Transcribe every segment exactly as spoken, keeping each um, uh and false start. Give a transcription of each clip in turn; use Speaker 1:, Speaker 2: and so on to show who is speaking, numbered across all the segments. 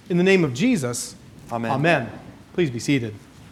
Speaker 1: In the name of Jesus,
Speaker 2: Amen.
Speaker 1: Amen. Please be seated.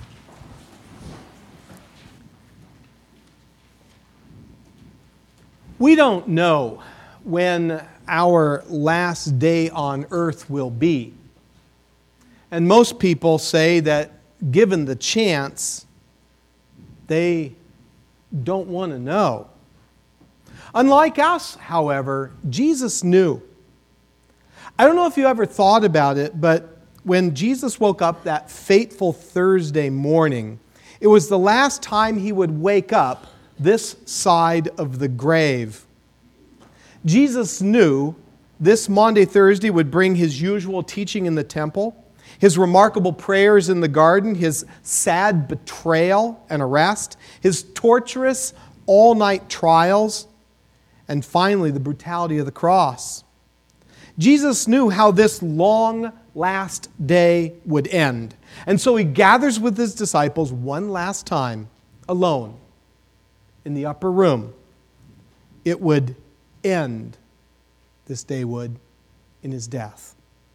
Speaker 1: We don't know when our last day on earth will be. And most people say that given the chance, they don't want to know. Unlike us, however, Jesus knew. I don't know if you ever thought about it, but when Jesus woke up that fateful Thursday morning, it was the last time he would wake up this side of the grave. Jesus knew this Maundy Thursday would bring his usual teaching in the temple, his remarkable prayers in the garden, his sad betrayal and arrest, his torturous all-night trials, and finally the brutality of the cross. Jesus knew how this long last day would end. And so he gathers with his disciples one last time, alone, in the upper room. It would end, this day would, in his death.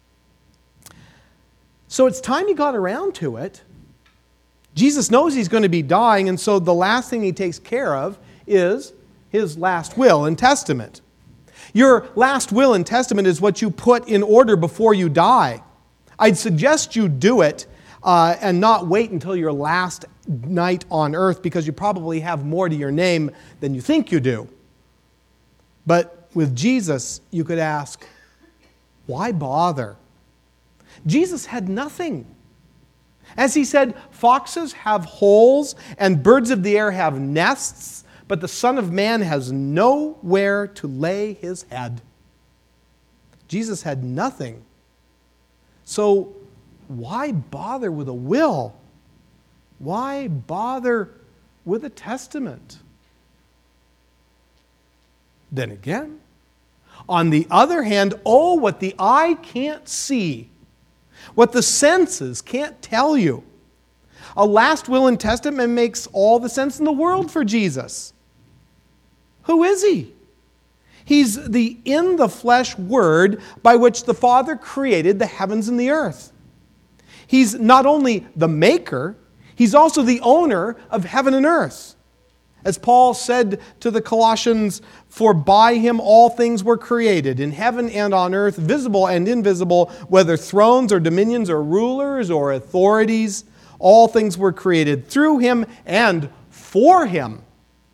Speaker 1: So it's time he got around to it. Jesus knows he's going to be dying, and so the last thing he takes care of is his last will and testament. Your last will and testament is what you put in order before you die. I'd suggest you do it uh, and not wait until your last night on earth, because you probably have more to your name than you think you do. But with Jesus, you could ask, why bother? Jesus had nothing. As he said, foxes have holes and birds of the air have nests, but the Son of Man has nowhere to lay his head. Jesus had nothing. So why bother with a will? Why bother with a testament? Then again, on the other hand, oh, what the eye can't see, what the senses can't tell you. A last will and testament makes all the sense in the world for Jesus. Who is he? He's the in-the-flesh Word by which the Father created the heavens and the earth. He's not only the maker, he's also the owner of heaven and earth. As Paul said to the Colossians, for by him all things were created, in heaven and on earth, visible and invisible, whether thrones or dominions or rulers or authorities, all things were created through him and for him.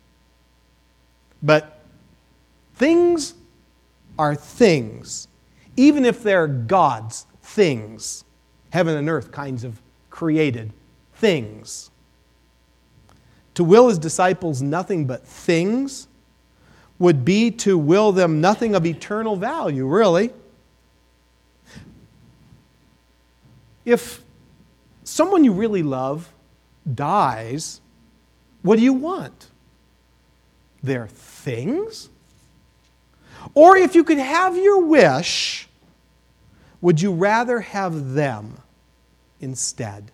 Speaker 1: But things are things, even if they're God's things, heaven and earth kinds of created things. To will his disciples nothing but things would be to will them nothing of eternal value, really. If someone you really love dies, what do you want? Their things? Or if you could have your wish, would you rather have them instead?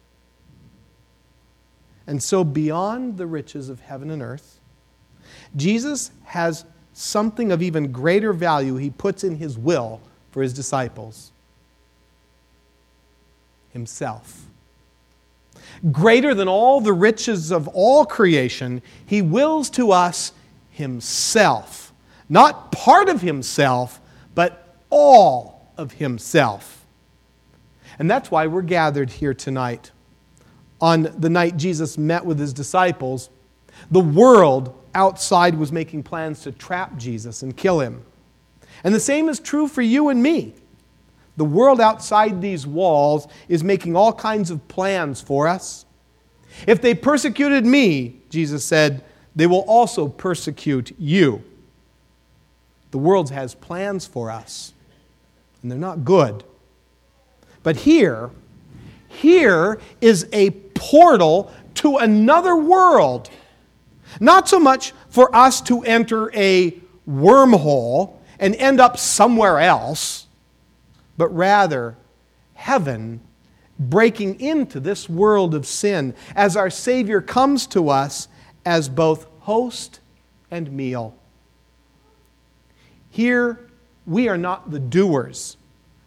Speaker 1: And so beyond the riches of heaven and earth, Jesus has something of even greater value he puts in his will for his disciples. Himself. Greater than all the riches of all creation, he wills to us himself. Not part of himself, but all of himself. And that's why we're gathered here tonight. On the night Jesus met with his disciples, the world outside was making plans to trap Jesus and kill him. And the same is true for you and me. The world outside these walls is making all kinds of plans for us. If they persecuted me, Jesus said, they will also persecute you. The world has plans for us, and they're not good. But here, here is a portal to another world. Not so much for us to enter a wormhole and end up somewhere else, but rather heaven breaking into this world of sin as our Savior comes to us as both host and meal. Here, we are not the doers.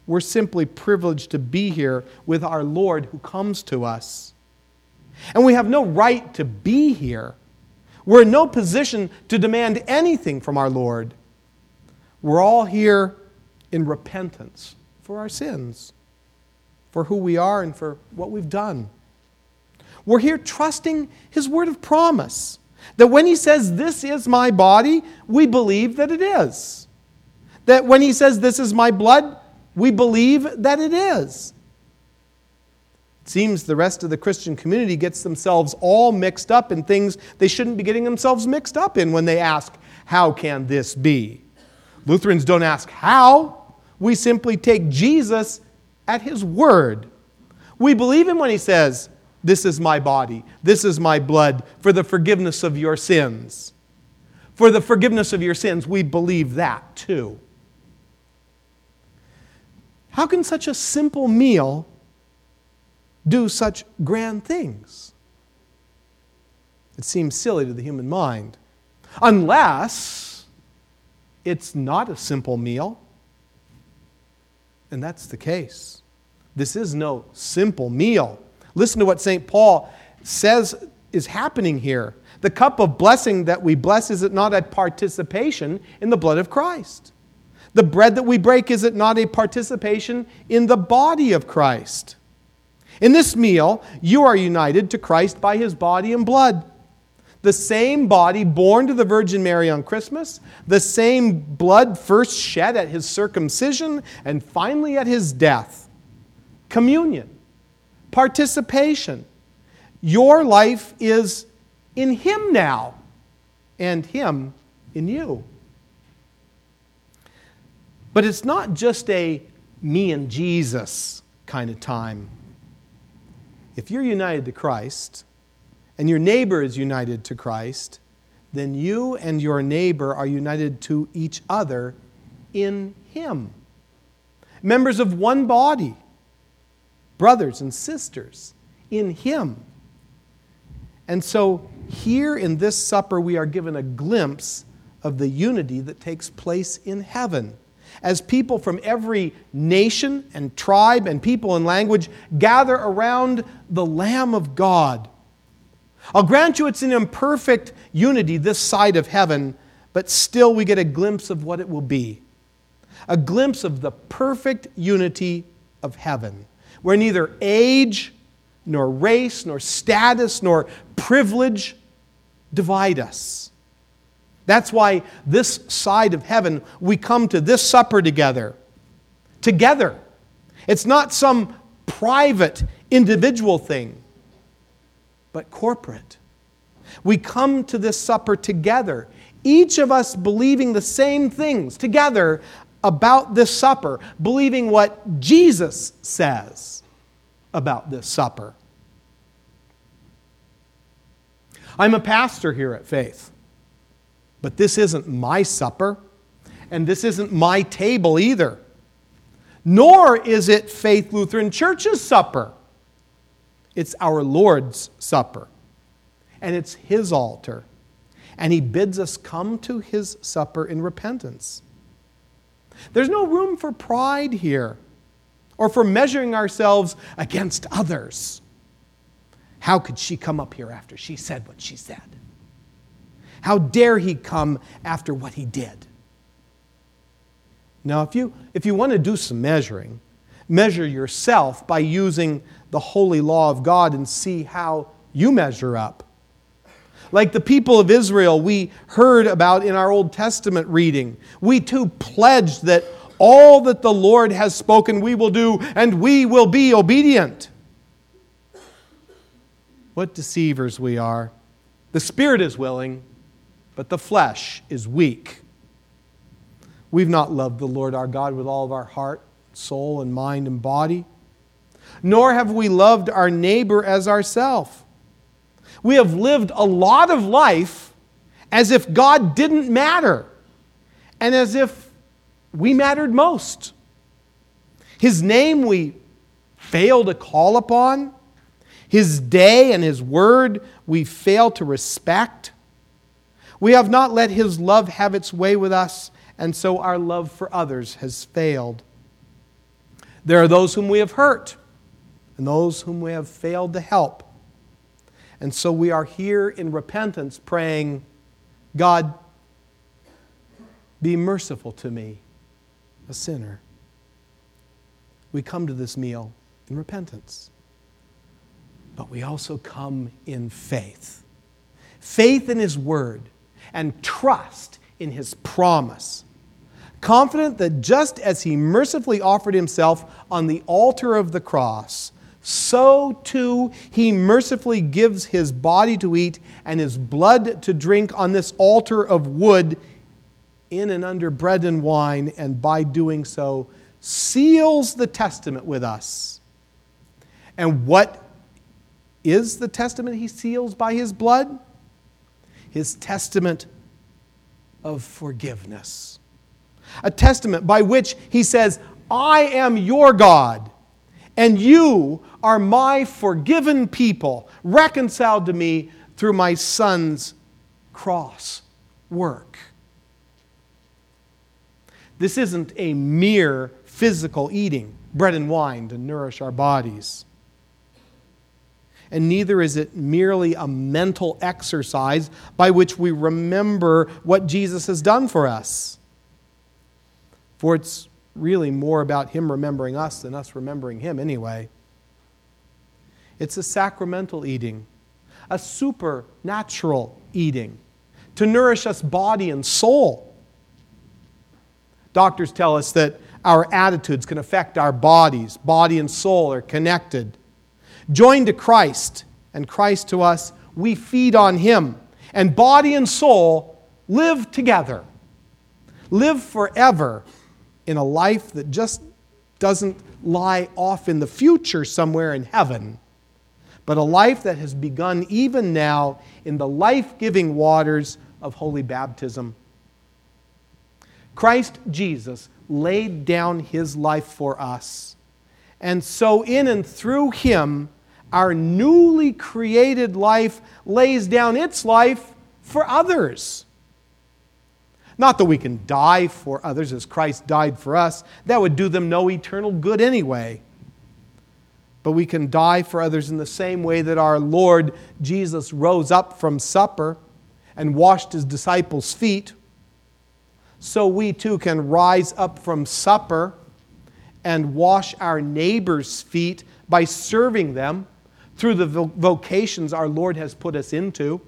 Speaker 1: We're simply privileged to be here with our Lord who comes to us. And we have no right to be here. We're in no position to demand anything from our Lord. We're all here in repentance for our sins, for who we are and for what we've done. We're here trusting His word of promise, that when He says, "This is my body," we believe that it is. That when He says, "This is my blood," we believe that it is. It seems the rest of the Christian community gets themselves all mixed up in things they shouldn't be getting themselves mixed up in when they ask, "How can this be?" Lutherans don't ask how. We simply take Jesus at His word. We believe Him when He says, "This is my body, this is my blood, for the forgiveness of your sins." For the forgiveness of your sins, we believe that too. How can such a simple meal do such grand things? It seems silly to the human mind. Unless it's not a simple meal. And that's the case. This is no simple meal. Listen to what Saint Paul says is happening here. The cup of blessing that we bless, is it not a participation in the blood of Christ? The bread that we break, is it not a participation in the body of Christ? In this meal, you are united to Christ by His body and blood. The same body born to the Virgin Mary on Christmas, the same blood first shed at His circumcision, and finally at His death. Communion, participation. Your life is in Him now, and Him in you. But it's not just a me and Jesus kind of time. If you're united to Christ, and your neighbor is united to Christ, then you and your neighbor are united to each other in Him. Members of one body, brothers and sisters in Him. And so here in this supper we are given a glimpse of the unity that takes place in heaven, as people from every nation and tribe and people and language gather around the Lamb of God. I'll grant you it's an imperfect unity this side of heaven, but still we get a glimpse of what it will be. A glimpse of the perfect unity of heaven, where neither age, nor race, nor status, nor privilege divide us. That's why this side of heaven, we come to this supper together. Together. It's not some private, individual thing, but corporate. We come to this supper together, each of us believing the same things together about this supper, believing what Jesus says about this supper. I'm a pastor here at Faith, but this isn't my supper, and this isn't my table either. Nor is it Faith Lutheran Church's supper. It's our Lord's supper, and it's His altar, and He bids us come to His supper in repentance. There's no room for pride here, or for measuring ourselves against others. How could she come up here after she said what she said? How dare he come after what he did? Now, if you, if you want to do some measuring, measure yourself by using the holy law of God and see how you measure up. Like the people of Israel we heard about in our Old Testament reading, we too pledged that all that the Lord has spoken we will do, and we will be obedient. What deceivers we are. The spirit is willing, but the flesh is weak. We've not loved the Lord our God with all of our heart, soul, and mind and body. Nor have we loved our neighbor as ourselves. We have lived a lot of life as if God didn't matter, and as if we mattered most. His name we fail to call upon. His day and His word we fail to respect. We have not let His love have its way with us, and so our love for others has failed. There are those whom we have hurt and those whom we have failed to help. And so we are here in repentance praying, God, be merciful to me, a sinner. We come to this meal in repentance. But we also come in faith. Faith in His Word and trust in His promise. Confident that just as He mercifully offered Himself on the altar of the cross, so too He mercifully gives His body to eat and His blood to drink on this altar of wood in and under bread and wine, and by doing so seals the testament with us. And what is the testament He seals by His blood? His testament of forgiveness. A testament by which He says, I am your God, and you are my forgiven people, reconciled to me through my Son's cross work. This isn't a mere physical eating, bread and wine to nourish our bodies. And neither is it merely a mental exercise by which we remember what Jesus has done for us. For it's really more about Him remembering us than us remembering Him anyway. It's a sacramental eating, a supernatural eating, to nourish us body and soul. Doctors tell us that our attitudes can affect our bodies. Body and soul are connected. Joined to Christ and Christ to us, we feed on Him. And body and soul live together. Live forever in a life that just doesn't lie off in the future somewhere in heaven, but a life that has begun even now in the life-giving waters of holy baptism. Christ Jesus laid down His life for us. And so in and through Him, our newly created life lays down its life for others. Not that we can die for others as Christ died for us. That would do them no eternal good anyway. But we can die for others in the same way that our Lord Jesus rose up from supper and washed His disciples' feet. So we too can rise up from supper and wash our neighbors' feet by serving them through the vocations our Lord has put us into.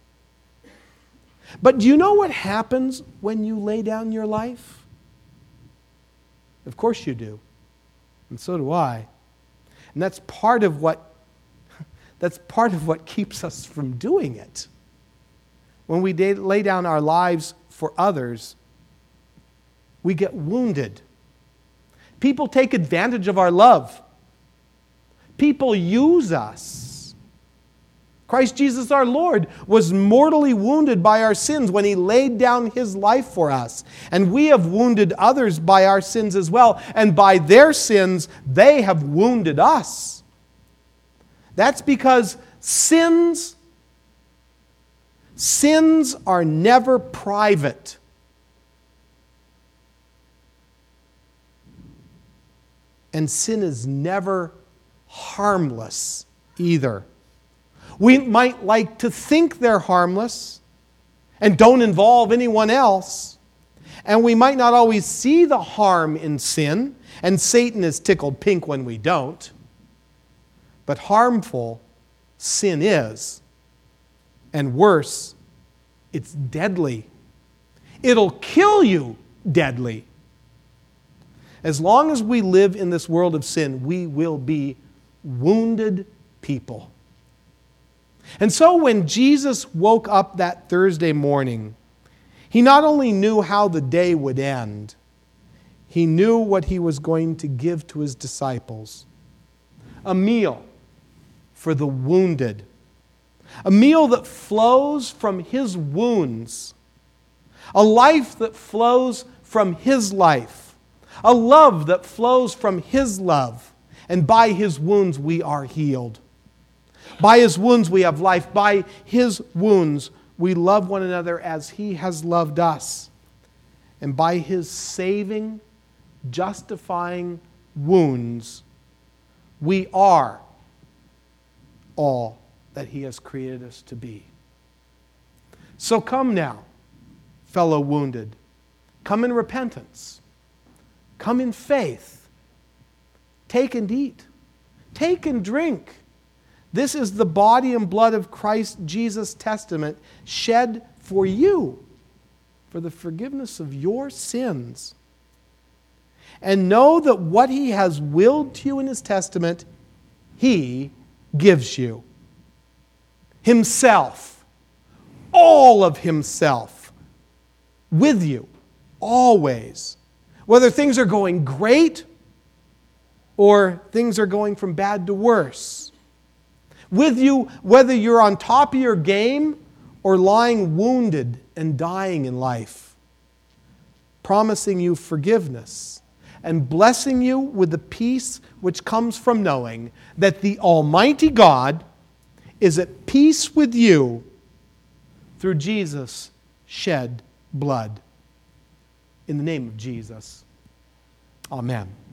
Speaker 1: But do you know what happens when you lay down your life? Of course you do. And so do I. And that's part of what that's part of what keeps us from doing it. When we lay down our lives for others, we get wounded. People take advantage of our love. People use us. Christ Jesus our Lord was mortally wounded by our sins when He laid down His life for us. And we have wounded others by our sins as well. And by their sins, they have wounded us. That's because sins, sins are never private. And sin is never harmless either. We might like to think they're harmless and don't involve anyone else. And we might not always see the harm in sin, and Satan is tickled pink when we don't. But harmful sin is. And worse, it's deadly. It'll kill you deadly. As long as we live in this world of sin, we will be wounded people. And so when Jesus woke up that Thursday morning, He not only knew how the day would end, He knew what He was going to give to His disciples. A meal for the wounded. A meal that flows from His wounds. A life that flows from His life. A love that flows from His love. And by His wounds we are healed. By His wounds we have life. By His wounds we love one another as He has loved us. And by His saving, justifying, wounds, we are all that He has created us to be. So come now, fellow wounded. Come in repentance. Come in faith. Take and eat. Take and drink. This is the body and blood of Christ Jesus' testament, shed for you, for the forgiveness of your sins. And know that what He has willed to you in His testament, He gives you. Himself, all of Himself, with you, always. Whether things are going great or things are going from bad to worse. With you, whether you're on top of your game or lying wounded and dying in life. Promising you forgiveness and blessing you with the peace which comes from knowing that the Almighty God is at peace with you through Jesus' shed blood. In the name of Jesus, amen.